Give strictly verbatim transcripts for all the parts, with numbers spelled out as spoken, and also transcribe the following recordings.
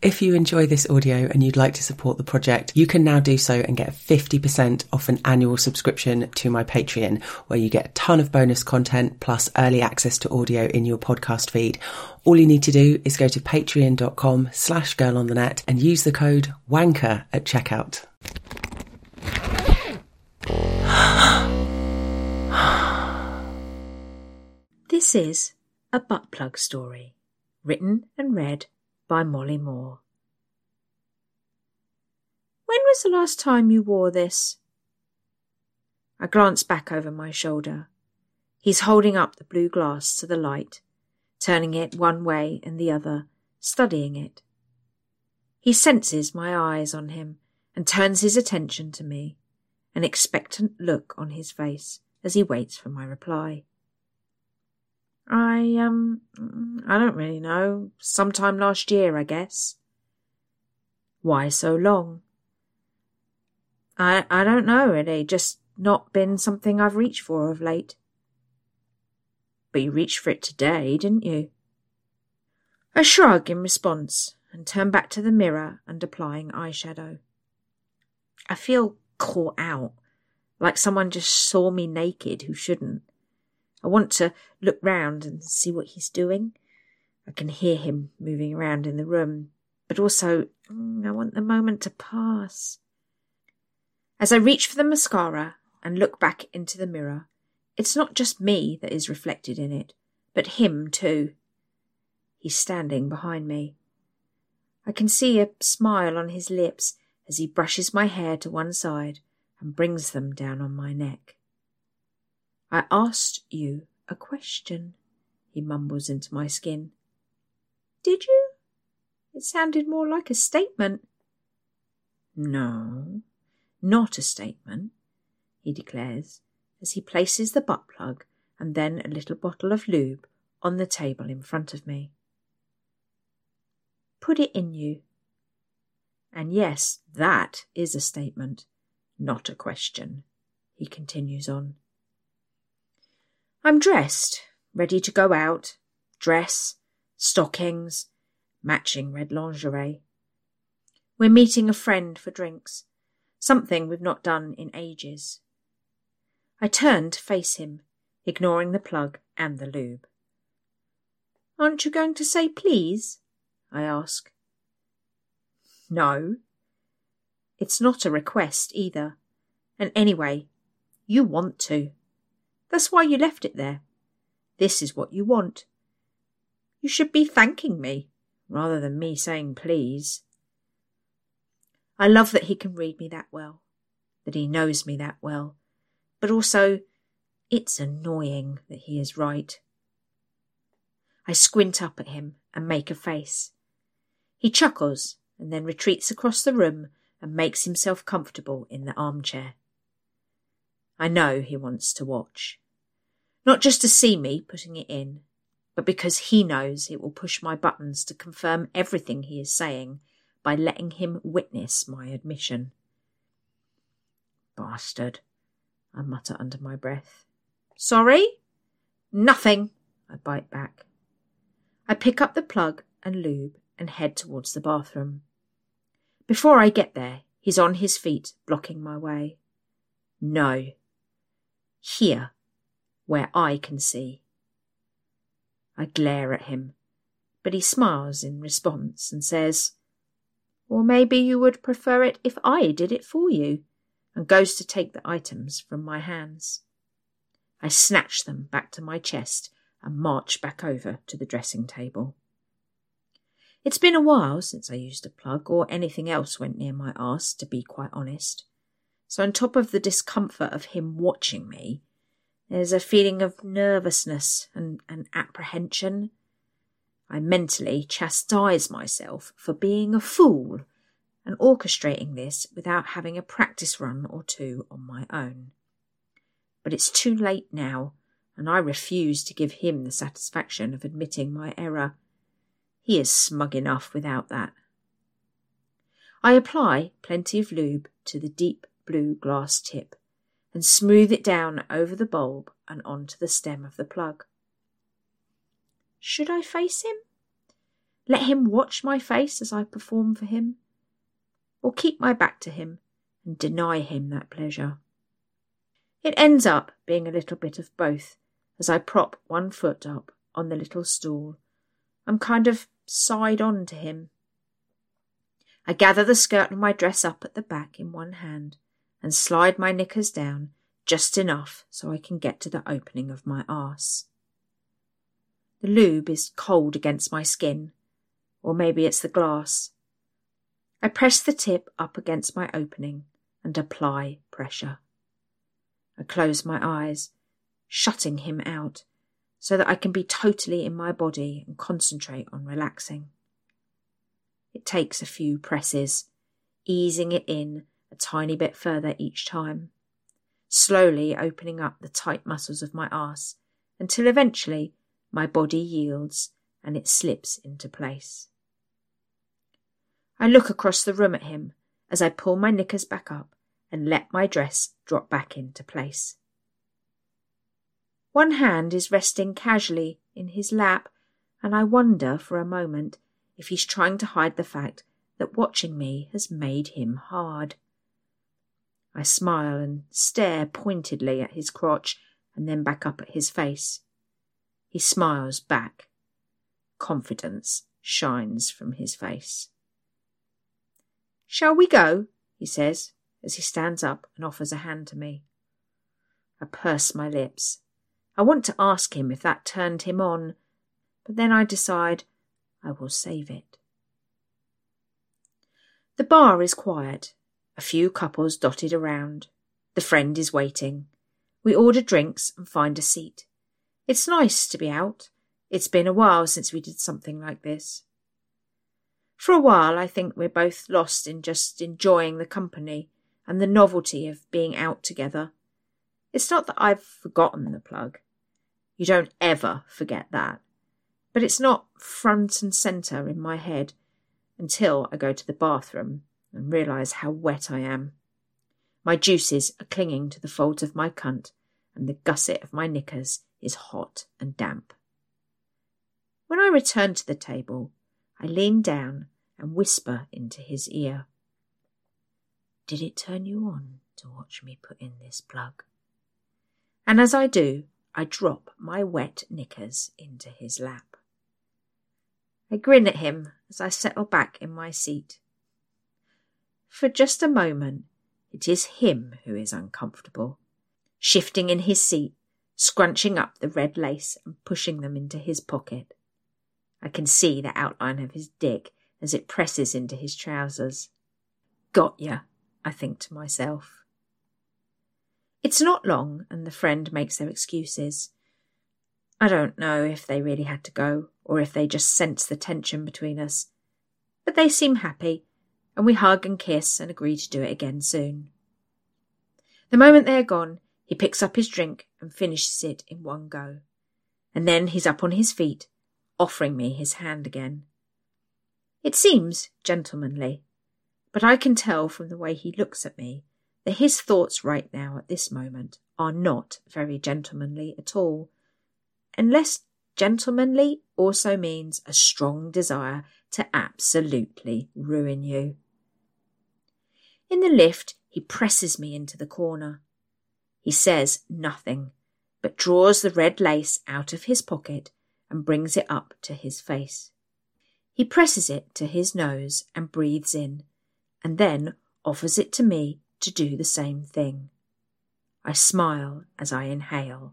If you enjoy this audio and you'd like to support the project, you can now do so and get fifty percent off an annual subscription to my Patreon, where you get a ton of bonus content plus early access to audio in your podcast feed. All you need to do is go to patreon.com slash girl on the net and use the code WANKER at checkout. This is a butt plug story, written and read by Molly Moore. When was the last time you wore this? I glance back over my shoulder. He's holding up the blue glass to the light, turning it one way and the other, studying it. He senses my eyes on him and turns his attention to me, an expectant look on his face as he waits for my reply. I, um, I don't really know. Sometime last year, I guess. Why so long? I, I don't know, really. Just not been something I've reached for of late. But you reached for it today, didn't you? I shrug in response and turn back to the mirror and applying eyeshadow. I feel caught out, like someone just saw me naked who shouldn't. I want to look round and see what he's doing. I can hear him moving around in the room, but also mm, I want the moment to pass. As I reach for the mascara and look back into the mirror, it's not just me that is reflected in it, but him too. He's standing behind me. I can see a smile on his lips as he brushes my hair to one side and brings them down on my neck. I asked you a question, he mumbles into my skin. Did you? It sounded more like a statement. No, not a statement, he declares as he places the butt plug and then a little bottle of lube on the table in front of me. Put it in you. And yes, that is a statement, not a question, he continues on. I'm dressed, ready to go out, dress, stockings, matching red lingerie. We're meeting a friend for drinks, something we've not done in ages. I turn to face him, ignoring the plug and the lube. Aren't you going to say please? I ask. No. It's not a request either. And anyway, you want to. That's why you left it there. This is what you want. You should be thanking me, rather than me saying please. I love that he can read me that well, that he knows me that well, but also it's annoying that he is right. I squint up at him and make a face. He chuckles and then retreats across the room and makes himself comfortable in the armchair. I know he wants to watch. Not just to see me putting it in, but because he knows it will push my buttons to confirm everything he is saying by letting him witness my admission. Bastard, I mutter under my breath. Sorry? Nothing, I bite back. I pick up the plug and lube and head towards the bathroom. Before I get there, he's on his feet, blocking my way. No. Here, where I can see. I glare at him, but he smiles in response and says, Or maybe you would prefer it if I did it for you, and goes to take the items from my hands. I snatch them back to my chest and march back over to the dressing table. It's been a while since I used a plug or anything else went near my arse, to be quite honest. So on top of the discomfort of him watching me, there's a feeling of nervousness and, and apprehension. I mentally chastise myself for being a fool and orchestrating this without having a practice run or two on my own. But it's too late now, and I refuse to give him the satisfaction of admitting my error. He is smug enough without that. I apply plenty of lube to the deep blue glass tip and smooth it down over the bulb and onto the stem of the plug. Should I face him? Let him watch my face as I perform for him? Or keep my back to him and deny him that pleasure? It ends up being a little bit of both as I prop one foot up on the little stool. I'm kind of side on to him. I gather the skirt of my dress up at the back in one hand and slide my knickers down just enough so I can get to the opening of my arse. The lube is cold against my skin, or maybe it's the glass. I press the tip up against my opening and apply pressure. I close my eyes, shutting him out, so that I can be totally in my body and concentrate on relaxing. It takes a few presses, easing it in a tiny bit further each time, slowly opening up the tight muscles of my arse until eventually my body yields and it slips into place. I look across the room at him as I pull my knickers back up and let my dress drop back into place. One hand is resting casually in his lap, and I wonder for a moment if he's trying to hide the fact that watching me has made him hard. I smile and stare pointedly at his crotch and then back up at his face. He smiles back. Confidence shines from his face. "Shall we go?" he says as he stands up and offers a hand to me. I purse my lips. I want to ask him if that turned him on, but then I decide I will save it. The bar is quiet. A few couples dotted around. The friend is waiting. We order drinks and find a seat. It's nice to be out. It's been a while since we did something like this. For a while I think we're both lost in just enjoying the company and the novelty of being out together. It's not that I've forgotten the plug. You don't ever forget that. But it's not front and centre in my head until I go to the bathroom and realise how wet I am. My juices are clinging to the folds of my cunt and the gusset of my knickers is hot and damp. When I return to the table, I lean down and whisper into his ear. "Did it turn you on to watch me put in this plug?" And as I do, I drop my wet knickers into his lap. I grin at him as I settle back in my seat. For just a moment, it is him who is uncomfortable, shifting in his seat, scrunching up the red lace and pushing them into his pocket. I can see the outline of his dick as it presses into his trousers. Got ya, I think to myself. It's not long and the friend makes their excuses. I don't know if they really had to go or if they just sensed the tension between us, but they seem happy and we hug and kiss and agree to do it again soon. The moment they're gone, he picks up his drink and finishes it in one go, and then he's up on his feet, offering me his hand again. It seems gentlemanly, but I can tell from the way he looks at me that his thoughts right now at this moment are not very gentlemanly at all, unless gentlemanly also means a strong desire to absolutely ruin you. In the lift, he presses me into the corner. He says nothing, but draws the red lace out of his pocket and brings it up to his face. He presses it to his nose and breathes in, and then offers it to me to do the same thing. I smile as I inhale.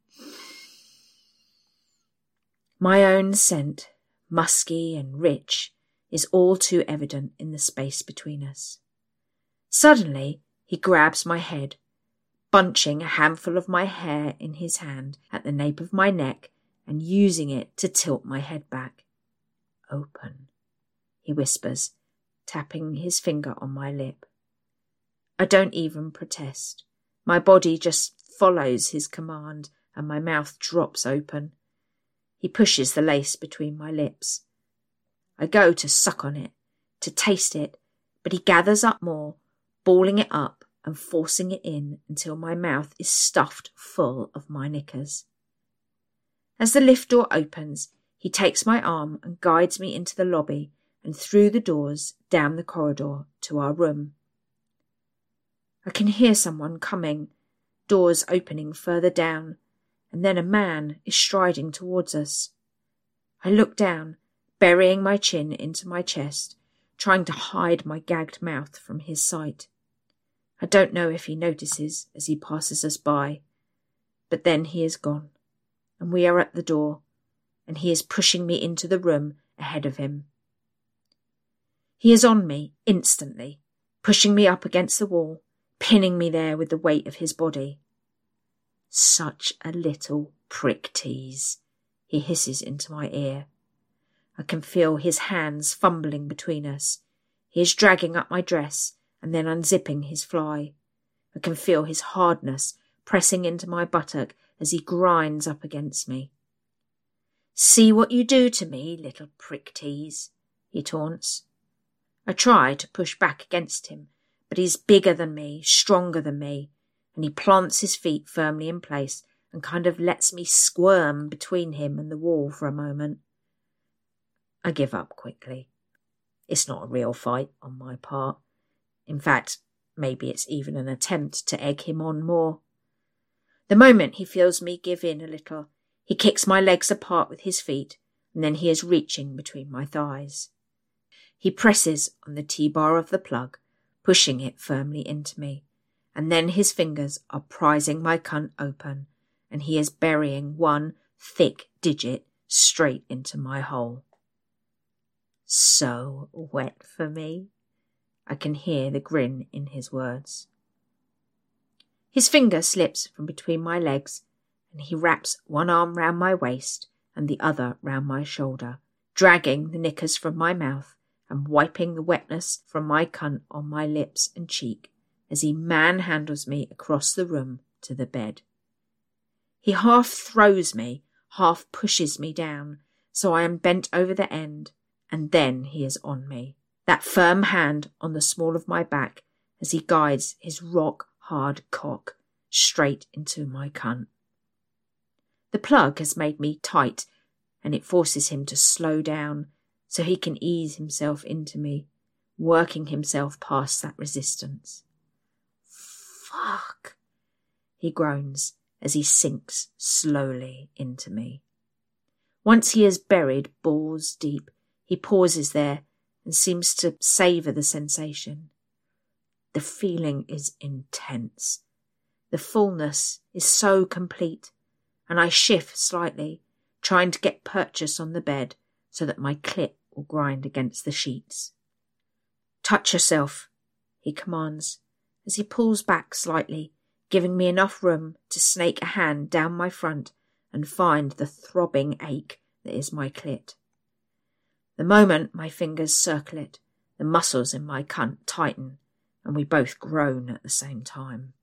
My own scent, musky and rich, is all too evident in the space between us. Suddenly, he grabs my head, bunching a handful of my hair in his hand at the nape of my neck and using it to tilt my head back. "Open," he whispers, tapping his finger on my lip. I don't even protest. My body just follows his command and my mouth drops open. He pushes the lace between my lips. I go to suck on it, to taste it, but he gathers up more, balling it up and forcing it in until my mouth is stuffed full of my knickers. As the lift door opens, He takes my arm and guides me into the lobby and through the doors down the corridor to our room. I can hear someone coming, doors opening further down, and then a man is striding towards us. I look down, burying my chin into my chest, trying to hide my gagged mouth from his sight. I don't know if he notices as he passes us by, but then he is gone, and we are at the door, and he is pushing me into the room ahead of him. He is on me instantly, pushing me up against the wall, pinning me there with the weight of his body. Such a little prick tease, he hisses into my ear. I can feel his hands fumbling between us. He is dragging up my dress and then unzipping his fly. I can feel his hardness pressing into my buttock as he grinds up against me. See what you do to me, little prick tease, he taunts. I try to push back against him, but he's bigger than me, stronger than me, and he plants his feet firmly in place and kind of lets me squirm between him and the wall for a moment. I give up quickly. It's not a real fight on my part. In fact, maybe it's even an attempt to egg him on more. The moment he feels me give in a little, he kicks my legs apart with his feet, and then he is reaching between my thighs. He presses on the T-bar of the plug, pushing it firmly into me, and then his fingers are prizing my cunt open, and he is burying one thick digit straight into my hole. So wet for me. I can hear the grin in his words. His finger slips from between my legs, and he wraps one arm round my waist and the other round my shoulder, dragging the knickers from my mouth and wiping the wetness from my cunt on my lips and cheek as he manhandles me across the room to the bed. He half throws me, half pushes me down, so I am bent over the end, and then he is on me, that firm hand on the small of my back as he guides his rock-hard cock straight into my cunt. The plug has made me tight, and it forces him to slow down so he can ease himself into me, working himself past that resistance. Fuck, he groans as he sinks slowly into me. Once he is buried balls deep, he pauses there and seems to savour the sensation. The feeling is intense. The fullness is so complete, and I shift slightly, trying to get purchase on the bed so that my clit will grind against the sheets. Touch yourself, he commands, as he pulls back slightly, giving me enough room to snake a hand down my front and find the throbbing ache that is my clit. The moment my fingers circle it, the muscles in my cunt tighten, and we both groan at the same time.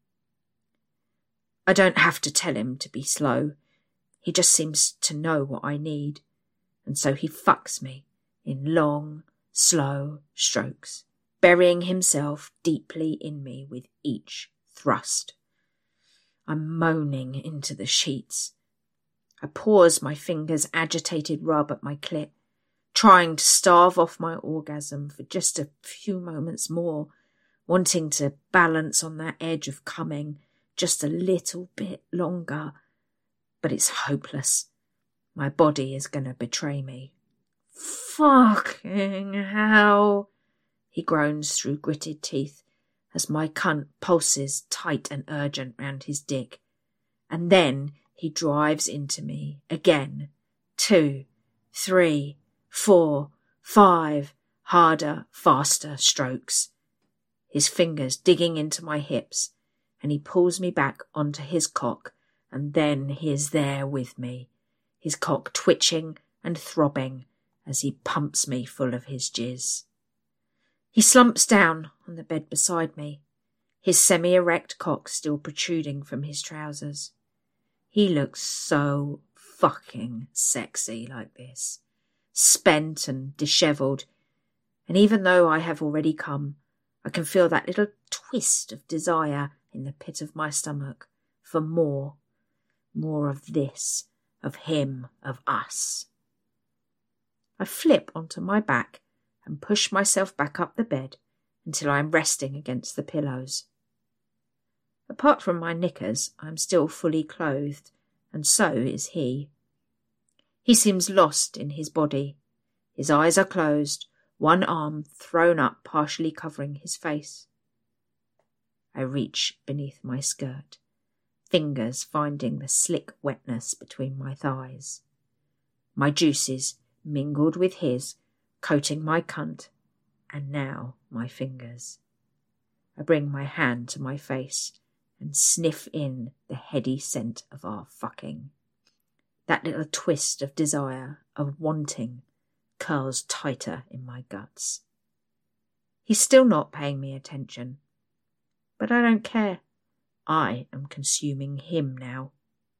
I don't have to tell him to be slow. He just seems to know what I need, and so he fucks me in long, slow strokes, burying himself deeply in me with each thrust. I'm moaning into the sheets. I pause my fingers' agitated rub at my clit, trying to starve off my orgasm for just a few moments more, wanting to balance on that edge of coming just a little bit longer. But it's hopeless. My body is going to betray me. Fucking hell, he groans through gritted teeth as my cunt pulses tight and urgent round his dick. And then he drives into me again. Two, three, four, five, harder, faster strokes. His fingers digging into my hips, and he pulls me back onto his cock, and then he is there with me, his cock twitching and throbbing as he pumps me full of his jizz. He slumps down on the bed beside me, his semi-erect cock still protruding from his trousers. He looks so fucking sexy like this, spent and dishevelled, and even though I have already come, I can feel that little twist of desire in the pit of my stomach for more, more of this, of him, of us. I flip onto my back and push myself back up the bed until I am resting against the pillows. Apart from my knickers, I am still fully clothed, and so is he. He seems lost in his body. His eyes are closed, one arm thrown up, partially covering his face. I reach beneath my skirt, fingers finding the slick wetness between my thighs. My juices mingled with his, coating my cunt, and now my fingers. I bring my hand to my face and sniff in the heady scent of our fucking. That little twist of desire, of wanting, curls tighter in my guts. He's still not paying me attention, but I don't care. I am consuming him now.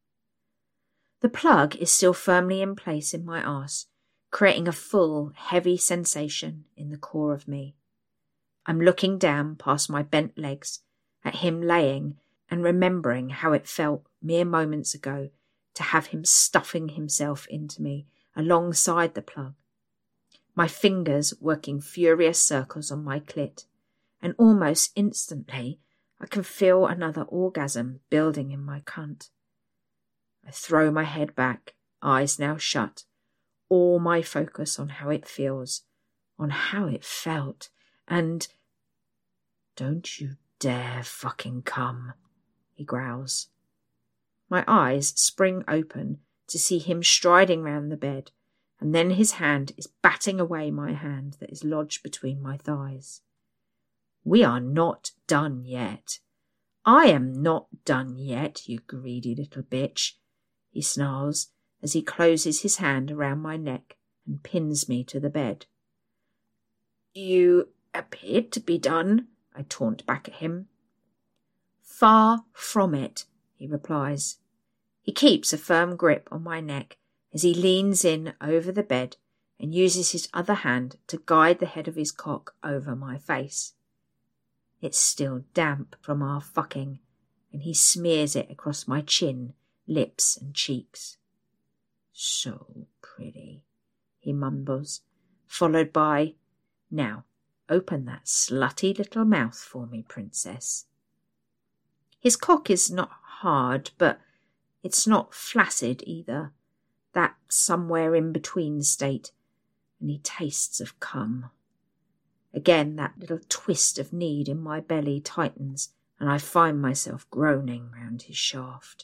The plug is still firmly in place in my arse, creating a full, heavy sensation in the core of me. I'm looking down past my bent legs at him laying and remembering how it felt mere moments ago to have him stuffing himself into me alongside the plug. My fingers working furious circles on my clit, and almost instantly I can feel another orgasm building in my cunt. I throw my head back, eyes now shut, all my focus on how it feels, on how it felt, and "Don't you dare fucking come," he growls. My eyes spring open to see him striding round the bed, and then his hand is batting away my hand that is lodged between my thighs. We are not done yet. I am not done yet, you greedy little bitch, he snarls as he closes his hand around my neck and pins me to the bed. You appeared to be done, I taunt back at him. Far from it, he replies. He keeps a firm grip on my neck as he leans in over the bed and uses his other hand to guide the head of his cock over my face. It's still damp from our fucking, and he smears it across my chin, lips and cheeks. So pretty, he mumbles, followed by, "Now, open that slutty little mouth for me, princess." His cock is not hard, but it's not flaccid either, that somewhere in between state, and he tastes of cum. Again, that little twist of need in my belly tightens, and I find myself groaning round his shaft.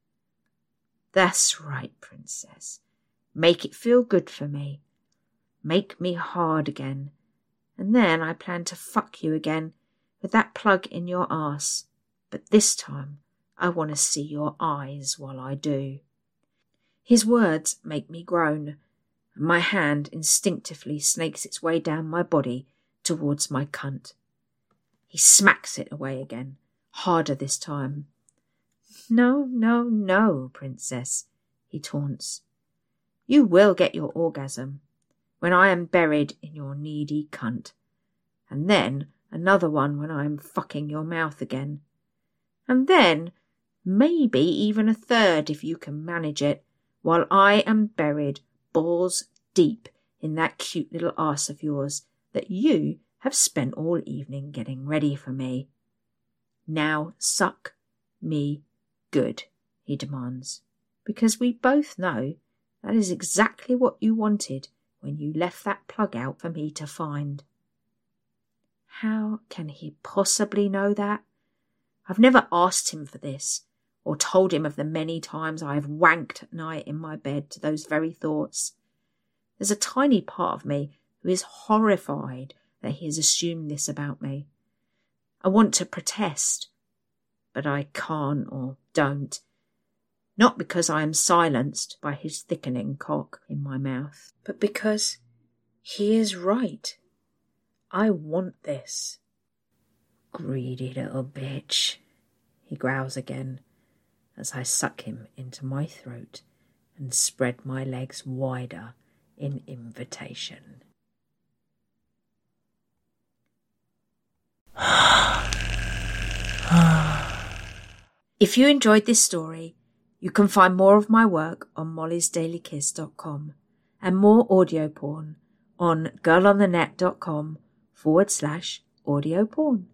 That's right, princess. Make it feel good for me. Make me hard again, and then I plan to fuck you again with that plug in your arse, but this time I want to see your eyes while I do. His words make me groan, and my hand instinctively snakes its way down my body towards my cunt. He smacks it away again, harder this time. No, no, no, princess, he taunts. You will get your orgasm when I am buried in your needy cunt, and then another one when I am fucking your mouth again, and then maybe even a third if you can manage it, while I am buried balls deep in that cute little arse of yours that you have spent all evening getting ready for me. Now suck me good, he demands, because we both know that is exactly what you wanted when you left that plug out for me to find. How can he possibly know that? I've never asked him for this, or told him of the many times I have wanked at night in my bed to those very thoughts. There's a tiny part of me who is horrified that he has assumed this about me. I want to protest, but I can't or don't. Not because I am silenced by his thickening cock in my mouth, but because he is right. I want this. Greedy little bitch, he growls again as I suck him into my throat and spread my legs wider in invitation. If you enjoyed this story, you can find more of my work on mollys daily kiss dot com, and more audio porn on girlonthenet.com forward slash audio porn.